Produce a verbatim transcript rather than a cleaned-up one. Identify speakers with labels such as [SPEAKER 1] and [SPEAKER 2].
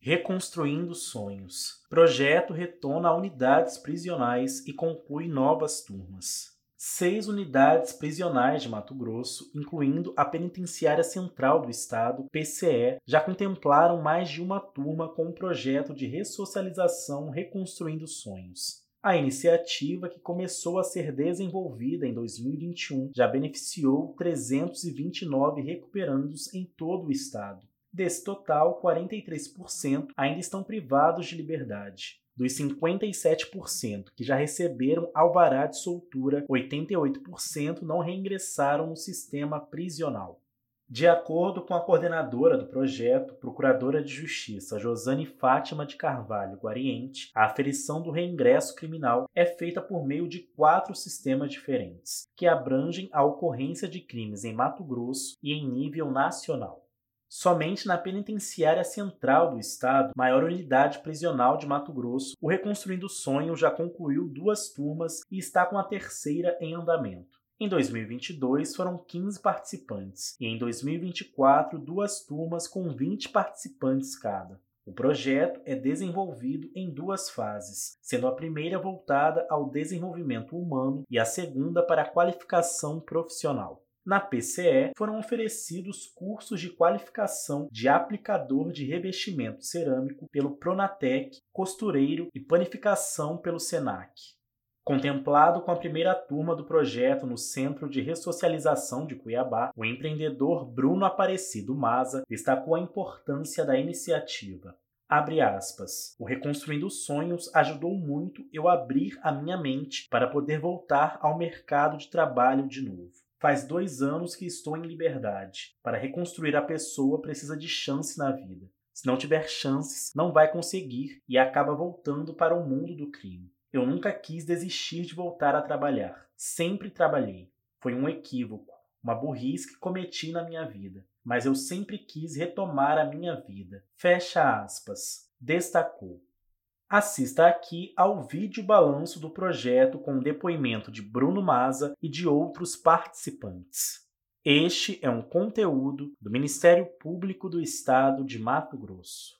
[SPEAKER 1] Reconstruindo Sonhos. Projeto retorna a unidades prisionais e conclui novas turmas. Seis unidades prisionais de Mato Grosso, incluindo a Penitenciária Central do Estado, P C E, já contemplaram mais de uma turma com o projeto de ressocialização Reconstruindo Sonhos. A iniciativa, que começou a ser desenvolvida em dois mil e vinte e um, já beneficiou trezentos e vinte e nove recuperandos em todo o estado. Desse total, quarenta e três por cento ainda estão privados de liberdade. Dos cinquenta e sete por cento que já receberam alvará de soltura, oitenta e oito por cento não reingressaram no sistema prisional. De acordo com a coordenadora do projeto, Procuradora de Justiça Josane Fátima de Carvalho Guariente, a aferição do reingresso criminal é feita por meio de quatro sistemas diferentes, que abrangem a ocorrência de crimes em Mato Grosso e em nível nacional. Somente na Penitenciária Central do Estado, maior unidade prisional de Mato Grosso, o Reconstruindo Sonho já concluiu duas turmas e está com a terceira em andamento. Em dois mil e vinte e dois, foram quinze participantes, e em dois mil e vinte e quatro, duas turmas com vinte participantes cada. O projeto é desenvolvido em duas fases, sendo a primeira voltada ao desenvolvimento humano e a segunda para a qualificação profissional. Na P C E, foram oferecidos cursos de qualificação de aplicador de revestimento cerâmico pelo Pronatec, costureiro e panificação pelo Senac. Contemplado com a primeira turma do projeto no Centro de Ressocialização de Cuiabá, o empreendedor Bruno Aparecido Maza destacou a importância da iniciativa. Abre aspas, o Reconstruindo Sonhos ajudou muito eu abrir a minha mente para poder voltar ao mercado de trabalho de novo. Faz dois anos que estou em liberdade. Para reconstruir a pessoa precisa de chance na vida. Se não tiver chances, não vai conseguir e acaba voltando para o mundo do crime. Eu nunca quis desistir de voltar a trabalhar. Sempre trabalhei. Foi um equívoco, uma burrice que cometi na minha vida. Mas eu sempre quis retomar a minha vida. Fecha aspas. Destacou. Assista aqui ao vídeo balanço do projeto com o depoimento de Bruno Maza e de outros participantes. Este é um conteúdo do Ministério Público do Estado de Mato Grosso.